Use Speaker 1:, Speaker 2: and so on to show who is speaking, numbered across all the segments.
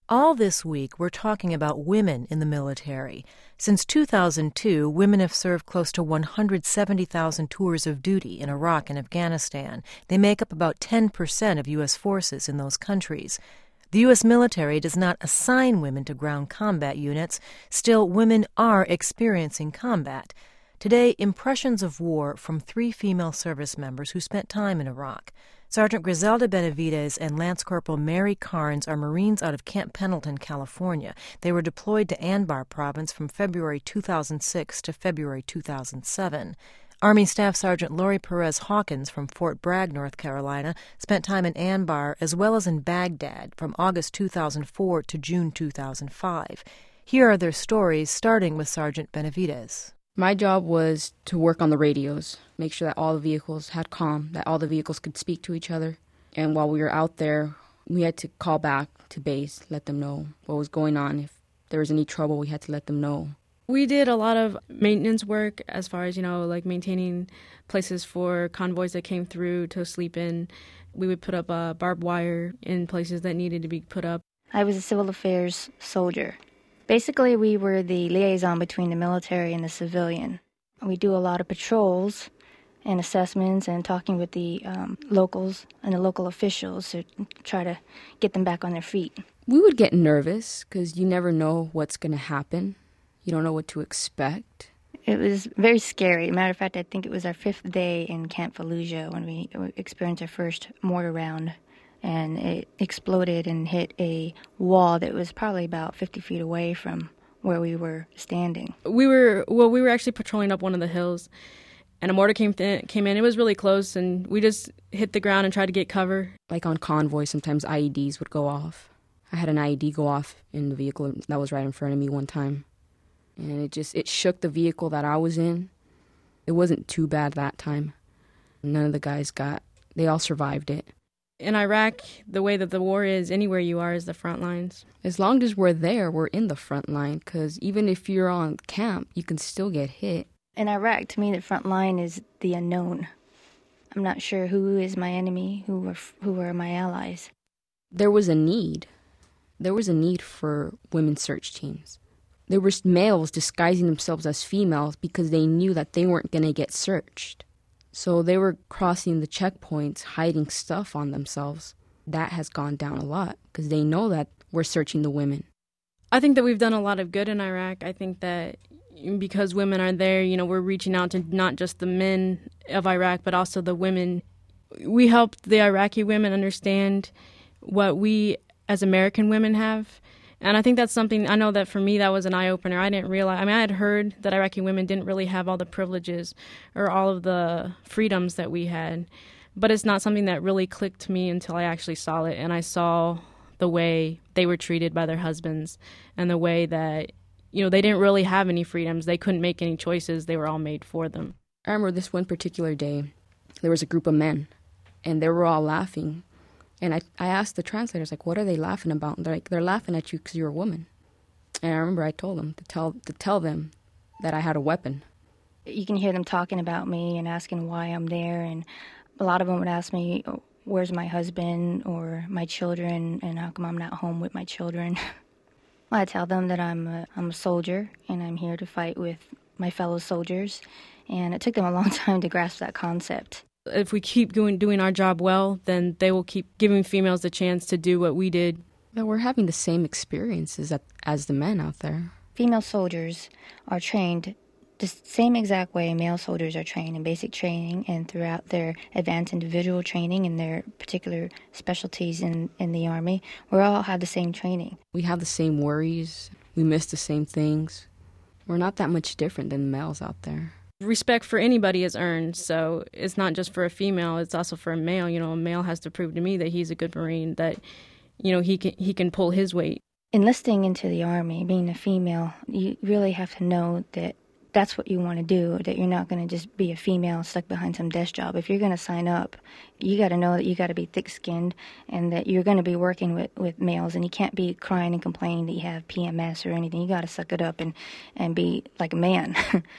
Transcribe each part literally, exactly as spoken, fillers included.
Speaker 1: All this week, we're talking about women in the military. Since two thousand two, women have served close to one hundred seventy thousand tours of duty in Iraq and Afghanistan. They make up about ten percent of U S forces in those countries. The U S military does not assign women to ground combat units. Still, women are experiencing combat. Today, impressions of war from three female service members who spent time in Iraq. Sergeant Griselda Benavides and Lance Corporal Mary Carnes are Marines out of Camp Pendleton, California. They were deployed to Anbar Province from February two thousand six to February two thousand seven. Army Staff Sergeant Lori Perez Hawkins from Fort Bragg, North Carolina, spent time in Anbar as well as in Baghdad from August two thousand four to June two thousand five. Here are their stories, starting with Sergeant Benavides.
Speaker 2: My job was to work on the radios, make sure that all the vehicles had comm, that all the vehicles could speak to each other. And while we were out there, we had to call back to base, let them know what was going on. If there was any trouble, we had to let them know.
Speaker 3: We did a lot of maintenance work as far as, you know, like maintaining places for convoys that came through to sleep in. We would put up uh, barbed wire in places that needed to be put up.
Speaker 4: I was a civil affairs soldier. Basically, we were the liaison between the military and the civilian. We do a lot of patrols and assessments and talking with the um, locals and the local officials to try to get them back on their feet.
Speaker 2: We would get nervous because you never know what's going to happen. You don't know what to expect.
Speaker 4: It was very scary. Matter of fact, I think it was our fifth day in Camp Fallujah when we experienced our first mortar round. And it exploded and hit a wall that was probably about fifty feet away from where we were standing.
Speaker 3: We were, well, we were actually patrolling up one of the hills, and a mortar came, th- came in. It was really close, and we just hit the ground and tried to get cover.
Speaker 2: Like on convoy, sometimes I E Ds would go off. I had an I E D go off in the vehicle that was right in front of me one time. And it just, it shook the vehicle that I was in. It wasn't too bad that time. None of the guys got, they all survived it.
Speaker 3: In Iraq, the way that the war is, anywhere you are is the front lines.
Speaker 2: As long as we're there, we're in the front line, because even if you're on camp, you can still get hit.
Speaker 4: In Iraq, to me, the front line is the unknown. I'm not sure who is my enemy, who are, who are my allies.
Speaker 2: There was a need. There was a need for women's search teams. There were males disguising themselves as females because they knew that they weren't going to get searched. So they were crossing the checkpoints, hiding stuff on themselves. That has gone down a lot because they know that we're searching the women.
Speaker 3: I think that we've done a lot of good in Iraq. I think that because women are there, you know, we're reaching out to not just the men of Iraq, but also the women. We helped the Iraqi women understand what we as American women have. And I think that's something, I know that for me that was an eye-opener. I didn't realize, I mean, I had heard that Iraqi women didn't really have all the privileges or all of the freedoms that we had. But it's not something that really clicked to me until I actually saw it. And I saw the way they were treated by their husbands and the way that, you know, they didn't really have any freedoms. They couldn't make any choices. They were all made for them.
Speaker 2: I remember this one particular day, there was a group of men, and they were all laughing. And I, I asked the translators, like, what are they laughing about? And they're like, they're laughing at you because you're a woman. And I remember I told them to tell to tell them that I had a weapon.
Speaker 4: You can hear them talking about me and asking why I'm there. And a lot of them would ask me, where's my husband or my children, and how come I'm not home with my children? Well, I tell them that I'm a, I'm a soldier, and I'm here to fight with my fellow soldiers. And it took them a long time to grasp that concept.
Speaker 3: If we keep doing, doing our job well, then they will keep giving females the chance to do what we did.
Speaker 2: That we're having the same experiences as the men out there.
Speaker 4: Female soldiers are trained the same exact way male soldiers are trained in basic training and throughout their advanced individual training and their particular specialties in, in the Army. We all have the same training.
Speaker 2: We have the same worries. We miss the same things. We're not that much different than males out there.
Speaker 3: Respect for anybody is earned, so it's not just for a female, it's also for a male. You know, a male has to prove to me that he's a good Marine, that, you know, he can he can pull his weight.
Speaker 4: Enlisting into the Army, being a female, you really have to know that that's what you want to do, that you're not going to just be a female stuck behind some desk job. If you're going to sign up, you got to know that you got to be thick-skinned and that you're going to be working with, with males, and you can't be crying and complaining that you have P M S or anything. You got to suck it up and, and be like a man.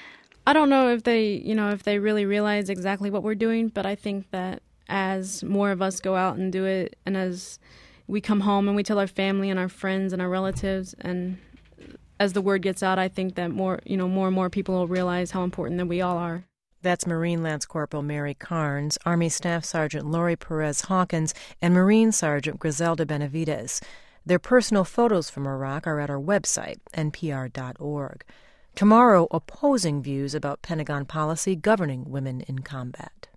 Speaker 3: I don't know if they, you know, if they really realize exactly what we're doing, but I think that as more of us go out and do it, and as, we come home and we tell our family and our friends and our relatives, and as the word gets out, I think that more, you know, more and more people will realize how important that we all are.
Speaker 1: That's Marine Lance Corporal Mary Carnes, Army Staff Sergeant Lori Perez Hawkins, and Marine Sergeant Griselda Benavides. Their personal photos from Iraq are at our website, N P R dot org. Tomorrow, opposing views about Pentagon policy governing women in combat.